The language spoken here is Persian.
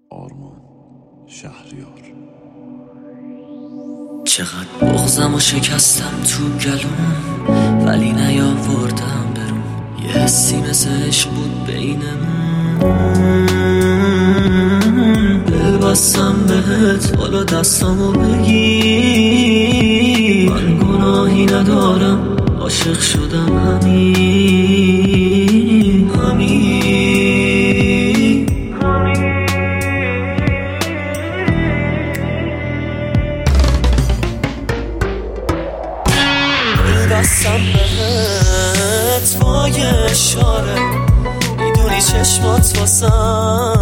آرمان شهریار. چقدر بغضم و شکستم تو گلوم، ولی نیاوردم برون. یه حسی مثل عشق بود بینمون، دل بستم بهت، حالا دستامو بگیر. من گناهی ندارم، عاشق شدم همین بستم بهت با یه اشاره، میدونی چشمات واسم